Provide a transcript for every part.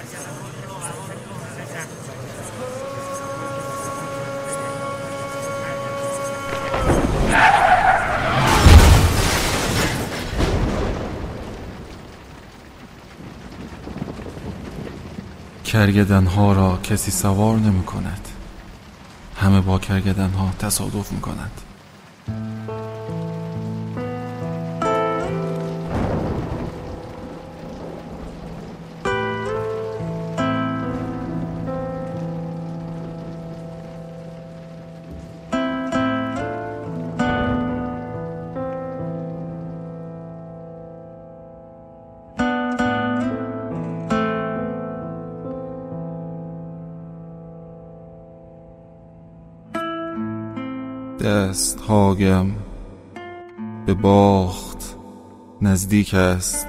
کرگدن‌ها را کسی سوار نمی کند. همه با کرگدن‌ها تصادف می کنند. دستهایم به باخت نزدیک است،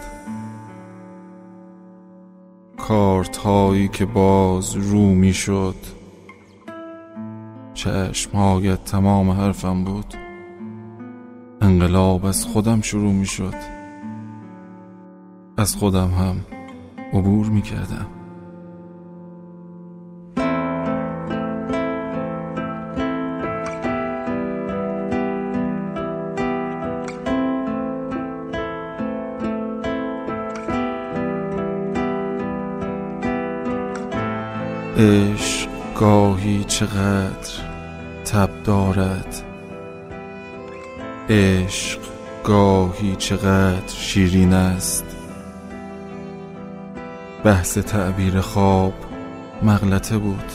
کارت هایی که باز رو می شد. چشمهایت تمام حرفم بود. انقلاب از خودم شروع می شد. از خودم هم عبور می کردم. عشق گاهی چقدر تب دارد، عشق گاهی چقدر شیرین است. بحث تعبیر خواب مغلطه بود.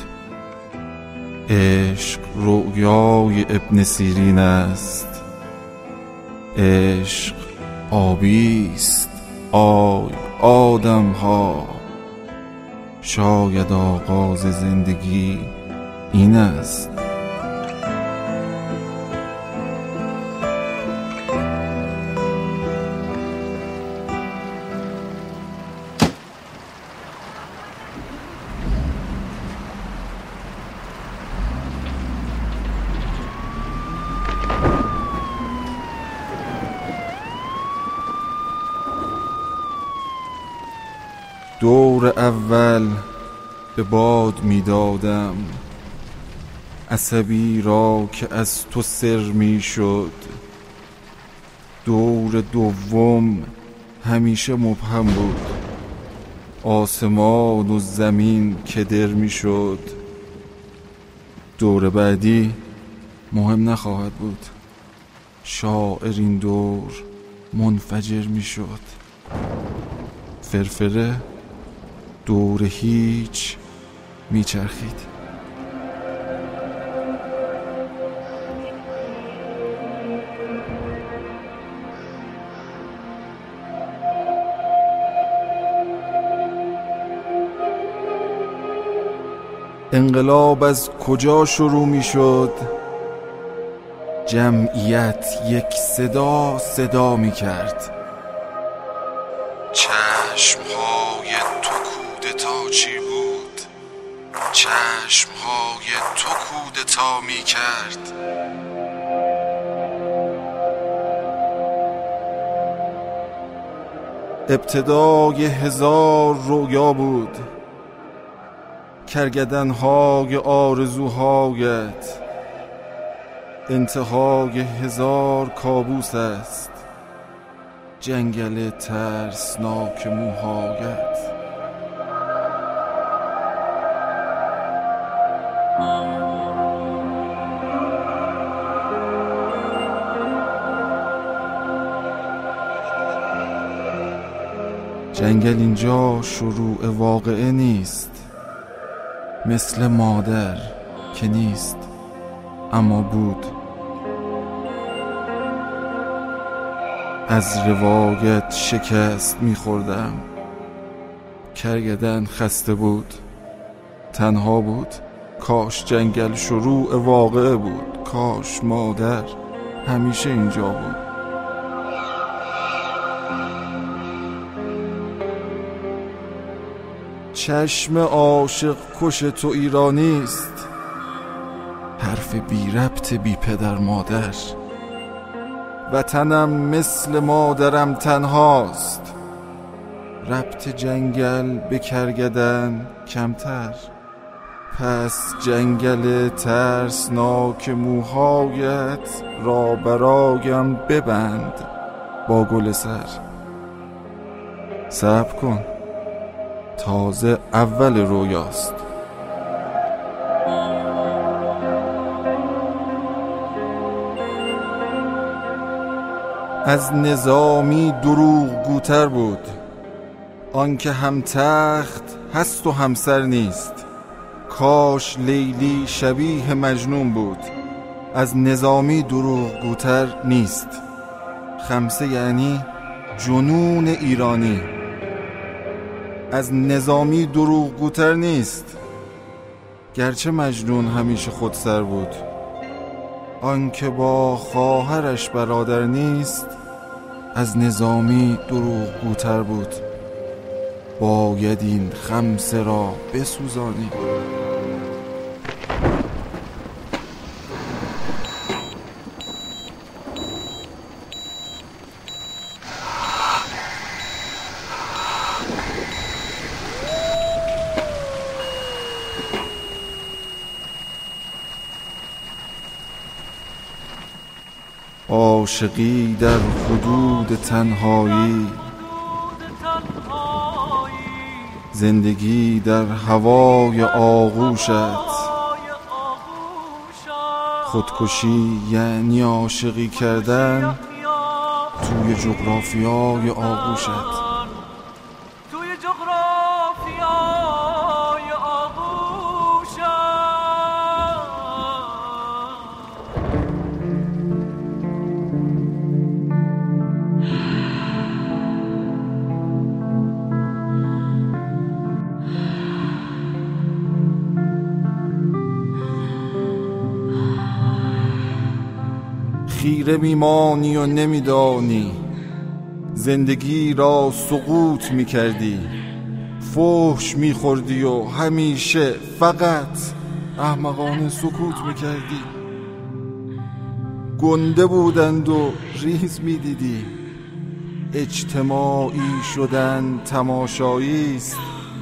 عشق رؤیای ابن سیرین است. عشق آبیست، آی آدم ها. شاید آغاز زندگی این است. دور اول به باد می دادم عصبی را که از تو سر می شد. دور دوم همیشه مبهم بود. آسمان و زمین کدر می شد. دور بعدی مهم نخواهد بود. شاعر این دور منفجر می شد. فرفره دور هیچ میچرخید. انقلاب از کجا شروع میشد؟ جمعیت یک صدا میکرد. چشمهای تو کودتا چی بود؟ چشمهای تو کودتا می کرد. ابتدای 1000 رویا بود. کرگدنهای آرزوهایت. انتهای 1000 کابوس است. جنگل ترسناک موهایت. جنگل اینجا شروع واقعه نیست. مثل مادر که نیست اما بود. از روایت شکست می‌خوردم. کرگدن خسته بود، تنها بود. کاش جنگل شروع واقعه بود. کاش مادر همیشه اینجا بود. چشم عاشق کش تو ایرانیست. حرف بی ربط بی پدر مادر. وطنم مثل مادرم تنهاست. ربط جنگل به کرگدن کمتر. پس جنگل ترسناک موهایت را برایم ببند با گل سر. صبر کن، تازه اول رویاست. از نظامی دروغ گوتر بود، آنکه هم تخت هست و همسر نیست. کاش لیلی شبیه مجنون بود. از نظامی دروغ گوتر نیست. خمسه یعنی جنون ایرانی. از نظامی دروغ گوتر نیست، گرچه مجنون همیشه خودسر بود. آنکه با خواهرش برادر نیست، از نظامی دروغ گوتر بود. باید این خمسه را بسوزانی. عاشقی در حدود تنهایی، زندگی در هوای آغوشت. خودکشی یعنی عاشقی کردن توی جغرافیای آغوشت. خیره میمانی و نمیدانی، زندگی را سقوط میکردی. فحش میخوردی و همیشه فقط احمقانه سکوت میکردی. گنده بودند و ریز میدیدی. اجتماعی شدن تماشایی است.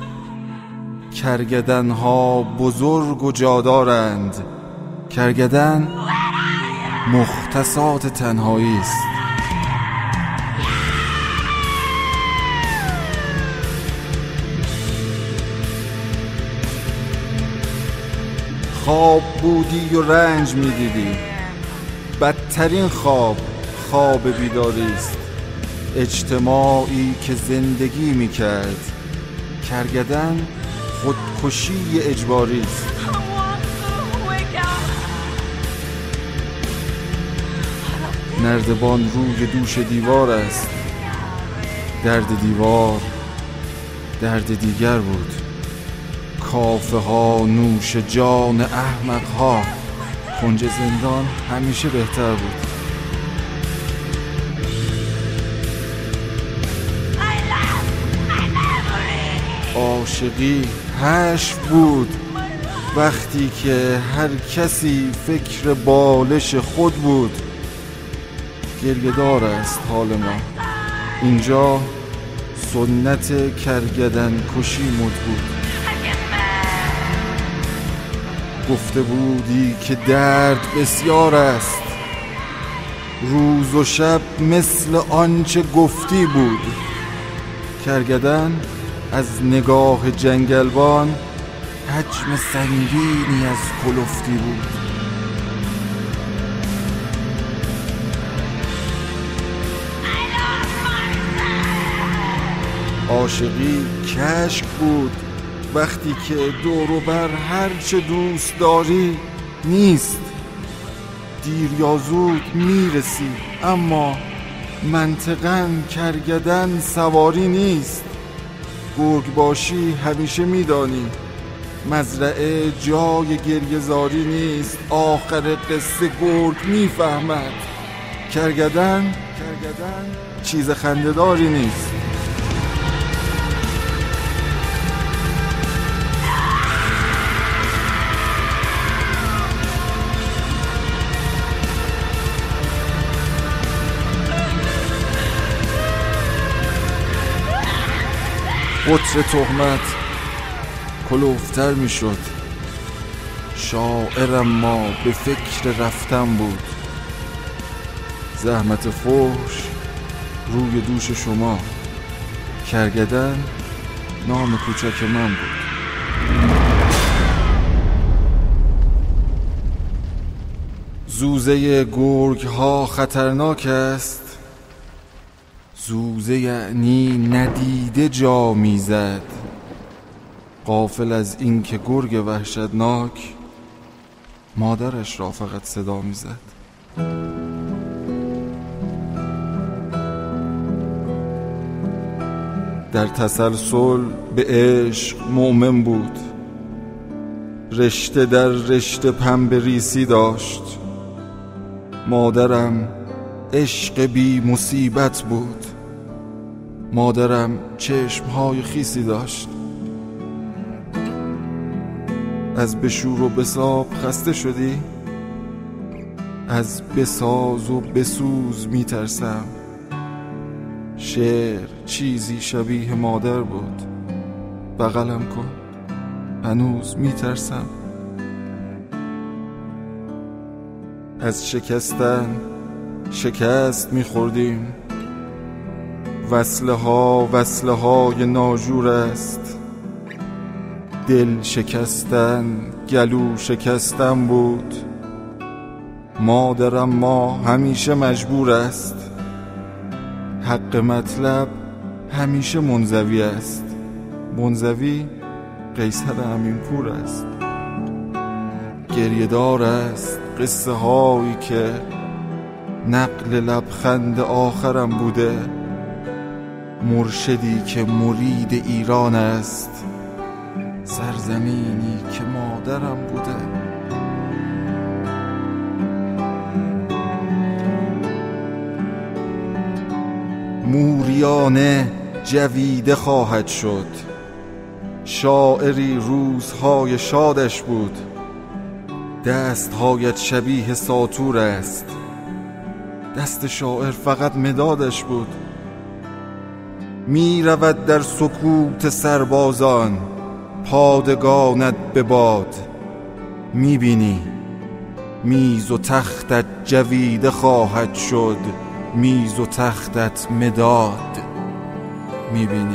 کرگدنها بزرگ و جادارند. کرگدن مختصات تنهایی است. خواب بودی و رنج میدیدی. بدترین خواب بیداری است. اجتماعی که زندگی میکرد. کرگدن خودکشی اجباری است. نردبان روی دوش دیوار است. درد دیوار درد دیگر بود. کافه ها نوش جان احمق ها. کنج زندان همیشه بهتر بود. عاشقی حشو بود وقتی که هر کسی فکر بالش خود بود. گریه‌دار است حال ما. اینجا سنت کرگدن کشی مد بود. گفته بودی که درد بسیار است. روز و شب مثل آنچه گفتی بود. کرگدن از نگاه جنگلبان حجم سنگینی از کلفتی بود. عاشقی کشک بود وقتی که دور و بر هر چه دوست داری نیست. دیر یا زود میرسی، اما منطقاً کرگدن سواری نیست. گرگ باشی همیشه میدانی مزرعه جای گریه‌زاری نیست. آخر قصه گرگ میفهمد کرگدن چیز خنده‌داری نیست. قطر تهمت کلوفتر می شد. شاعرم ما به فکر رفتن بود. زحمت فحش روی دوش شما. کرگدن نام کوچک من بود. زوزه گرگ ها خطرناک است. زوزه یعنی ندیده جا میزد. غافل از این که گرگ وحشتناک مادرش را فقط صدا میزد. در تسلسل به عشق مؤمن بود. رشته در رشته پنبه ریسی داشت. مادرم عشق بی مصیبت بود. مادرم چشمهای خیسی داشت. از بشور و بساب خسته شدی؟ از بساز و بسوز میترسم. شعر چیزی شبیه مادر بود. بغلم کن، هنوز میترسم. از شکستن شکست میخوردیم. وصله های ناجور است. دل شکستن گلو شکستن بود. مادرم ما همیشه مجبور است. حق مطلب همیشه منزوی است. منزوی قیصر امینپور است. گریه دار است قصه هایی که نقل لبخند آخرم بوده. مرشدی که مرید ایران است. سرزمینی که مادرم بوده. موریانه جویده خواهد شد. شاعری روزهای شادش بود. دستهایت شبیه ساطور است. دست شاعر فقط مدادش بود. می رود در سکوت سربازان پادگانت به باد. می بینی میز و تختت جویده خواهد شد. میز و تختت مداد. می بینی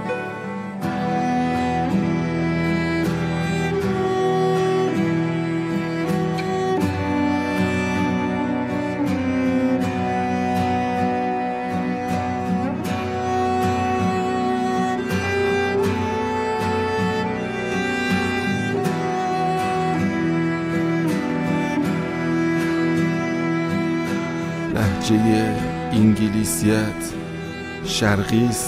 لهجه انگلیسیت شرقی است.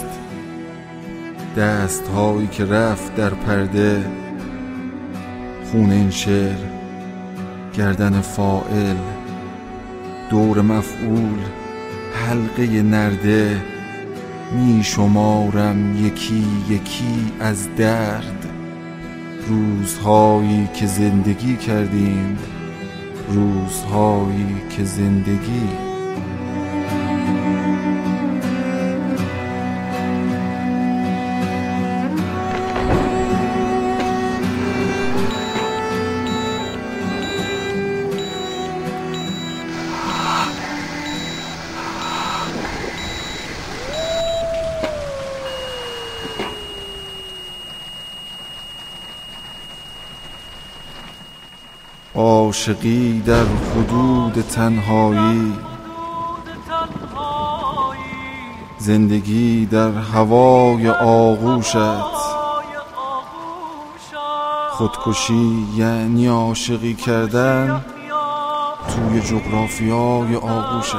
دست هایی که رفت در پرده. خون این شعر گردن فاعل. دور مفعول حلقه نرده. می شمارم یکی یکی از درد. روزهایی که زندگی کردیم. روزهایی که زندگی عاشقی در حدود تنهایی. زندگی در هوای آغوشت. خودکشی یعنی عاشقی کردن توی جغرافیای آغوشت.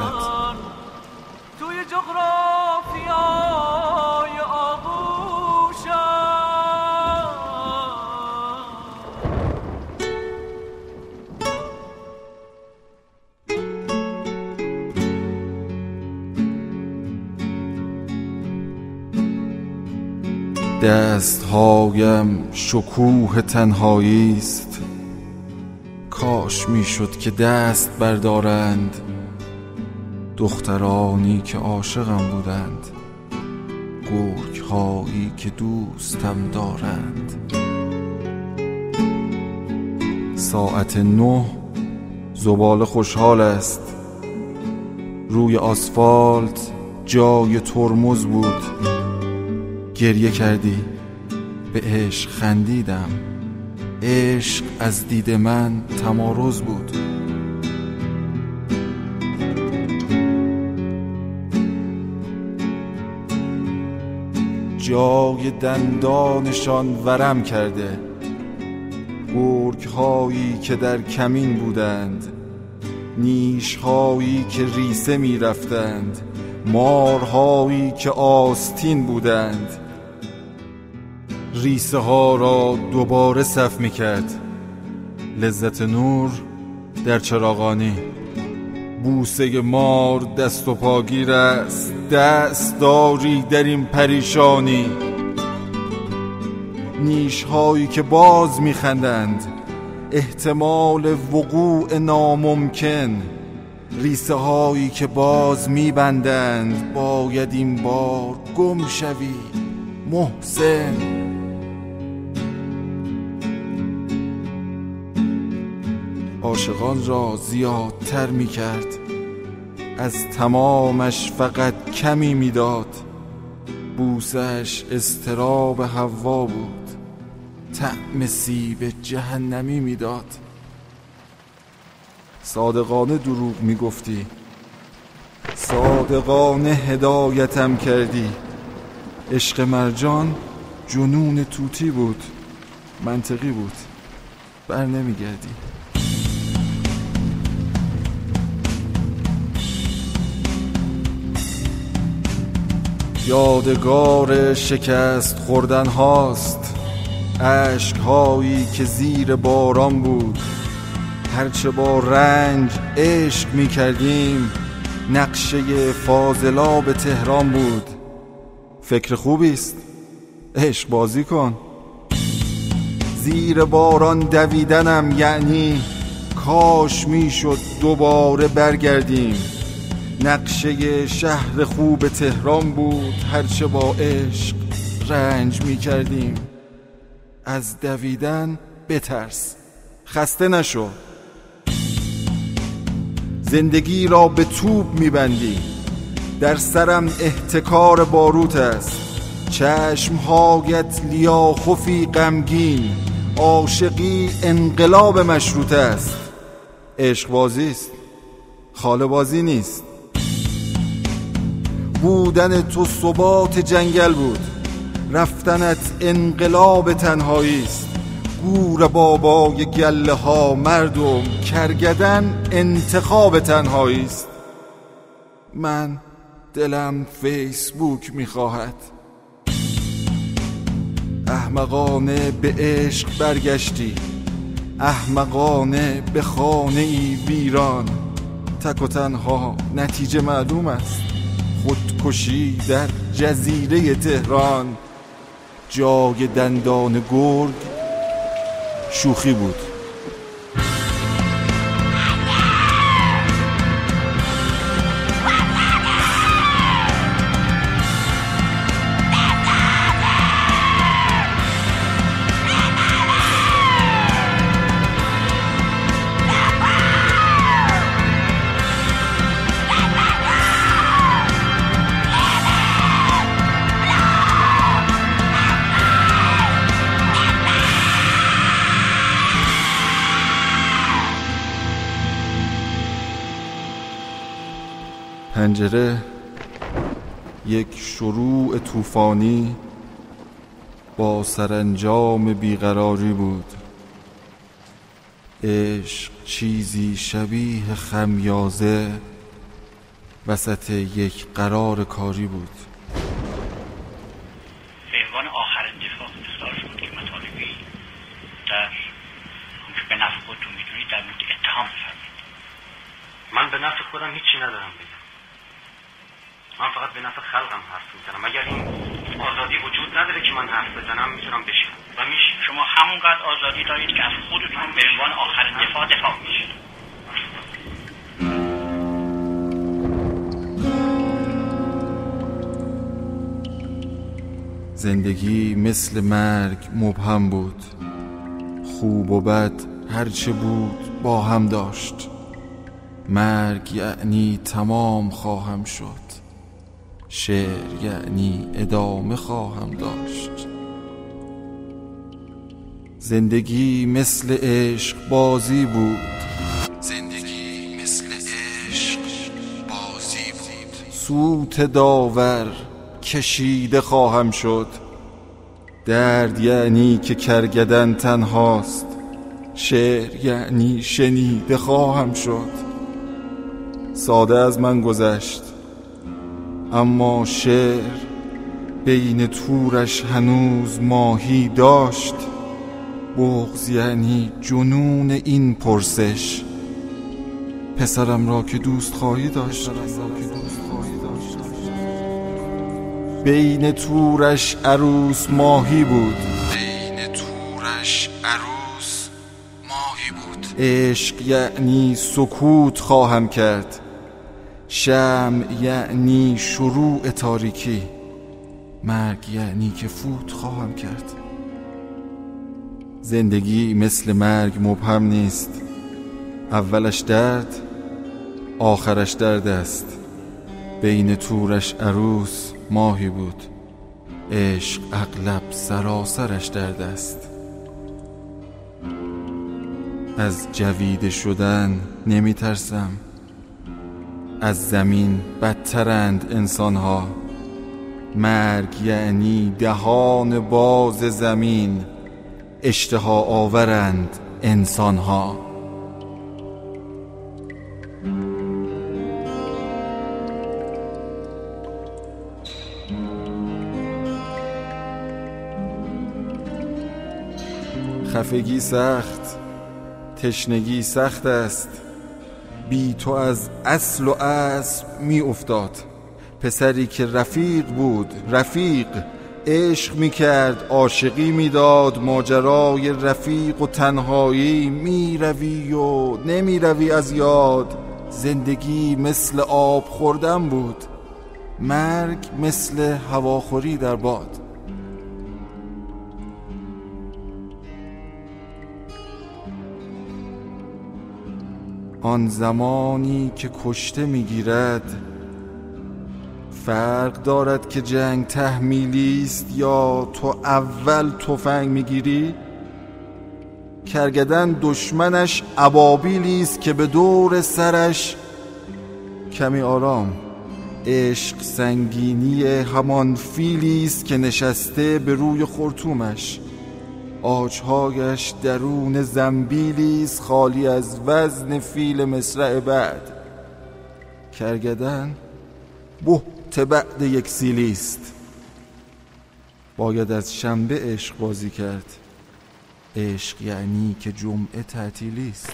دستهایم شکوه تنهایی است. کاش میشد که دست بردارند دخترانی که عاشقم بودند. گرگ هایی که دوستم دارند. ساعت 9 زباله خوشحال است. روی آسفالت جای ترمز بود. گریه کردی، به عشق خندیدم. عشق از دید من تمارض بود. جای دندانشان ورم کرده. گرگ هایی که در کمین بودند، نیش هایی که ریسه می رفتند، مار هایی که آستین بودند. ریسه ها را دوباره صف می کرد. لذت نور در چراغانی. بوسه مار دست و پاگیر است. دست داری در این پریشانی. نیش هایی که باز می خندند، احتمال وقوع ناممکن. ریسه هایی که باز می بندند، باید این بار گم شوی محسن. عاشقان را زیادتر می کرد. از تمامش فقط کمی می داد. بوسش اضطراب حوا بود. طعم سیب جهنمی می داد. صادقانه دروغ می گفتی. صادقانه هدایتم کردی. عشق مرجان جنون توتی بود. منطقی بود. بر نمی گردی. یادگار شکست خوردن هاست. عشق هایی که زیر باران بود. هرچه با رنج عشق می کردیم، نقشه فاضلاب تهران بود. فکر خوبیست، عشق بازی کن. زیر باران دویدنم یعنی کاش می شد دوباره برگردیم. نقشه شهر خوب تهران بود. هرچه با عشق رنج می کردیم. از دویدن بترس، خسته نشو. زندگی را به توپ می بندی. در سرم احتکار باروت است. چشمهایت لیاخفی غمگین. عاشقی انقلاب مشروط است. عشق بازی است، خاله بازی نیست. بودن تو ثبات جنگل بود. رفتنت انقلاب تنهایی است. گور بابای گله ها مردم، کرگدن انتخاب تنهایی است. من دلم فیسبوک میخواهد. احمقانه به عشق برگشتی. احمقانه به خانه ای ویران. تک و تنها نتیجه معلوم است. خودکشی در جزیره تهران. جای دندان گرگ شوخی بود. پنجره یک شروع طوفانی با سرانجام بیقراری بود. عشق چیزی شبیه خمیازه وسط یک قرار کاری بود. به عنوان آخرین دفاع اختار شد که مطالبی در به نفع خودتون میدونید در مورد اتهام بفرمید. من به نفع خودم هیچی ندارم بگم. من فقط به نفع خلقم حرف میزنم. اگر این آزادی وجود نداره که من حرف بزنم، میتونم بشم و میشه. شما همونقدر آزادی دارید که از خودتون به عنوان آخرین دفاع میشید. زندگی مثل مرگ مبهم بود، خوب و بد هرچه بود با هم داشت. مرگ یعنی تمام خواهم شد، شعر یعنی ادامه خواهم داشت. زندگی مثل عشق بازی بود، زندگی مثل عشق بازی بود. سوت داور کشیده خواهم شد، درد یعنی که کرگدن تنهاست، شعر یعنی شنیده خواهم شد. ساده از من گذشت اما شعر بین تورش هنوز ماهی داشت. بغض یعنی جنون این پرسش، پسرم را که دوست خواهی داشت. بین تورش عروس ماهی بود، بین تورش عروس ماهی بود. عشق یعنی سکوت خواهم کرد، شمع یعنی شروع تاریکی، مرگ یعنی که فوت خواهم کرد. زندگی مثل مرگ مبهم نیست، اولش درد آخرش درد است. بین تورش عروس ماهی بود، عشق اغلب سراسرش درد است. از جویده شدن نمی ترسم، از زمین بدترند انسانها. مرگ یعنی دهان باز زمین، اشتها آورند انسانها. خفگی سخت، تشنگی سخت است، بی تو از اصل و اسب می افتاد. پسری که رفیق بود، رفیق عشق می کرد، عاشقی می داد. ماجرای رفیق و تنهایی، می روی و نمی روی از یاد. زندگی مثل آب خوردن بود، مرگ مثل هواخوری در باد. آن زمانی که کشته میگیرد، فرق دارد که جنگ تحمیلی است یا تو اول تفنگ میگیری؟ کرگدن دشمنش ابابیلی است که به دور سرش کمی آرام. عشق سنگینی همان فیلی است که نشسته به روی خرطومش. آجهایش درون زنبیلی است خالی از وزن فیل مصرع بعد. کرگدن بهت بعد یک سیلی است. باید از شنبه عشق بازی کرد، عشق یعنی که جمعه تعطیلی است.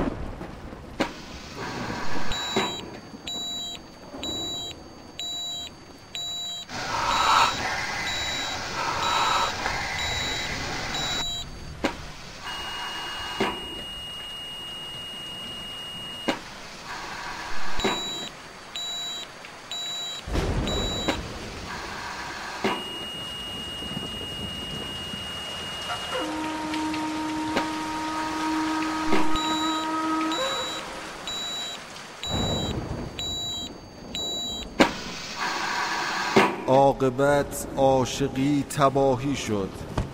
عاقبت عاشقی تباهی شد،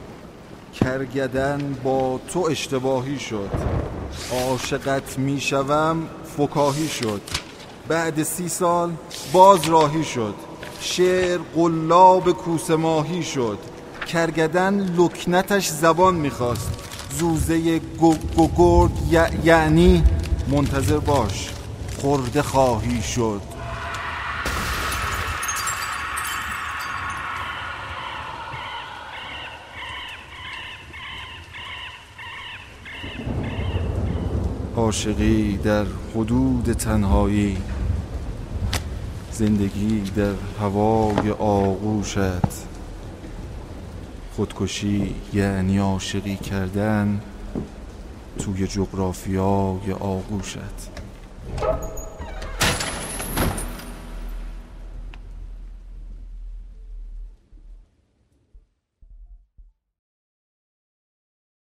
کرگدن با تو اشتباهی شد. عاشقت میشوم فکاهی شد، بعد 30 سال باز راهی شد. شعر قلاب کوسه ماهی شد، کرگدن لکنتش زبان میخواست. زوزه گرد یعنی منتظر باش، خورده خواهی شد. عاشقی در حدود تنهایی، زندگی در هوای آغوشت. خودکشی یعنی عاشقی کردن توی جغرافیای آغوشت.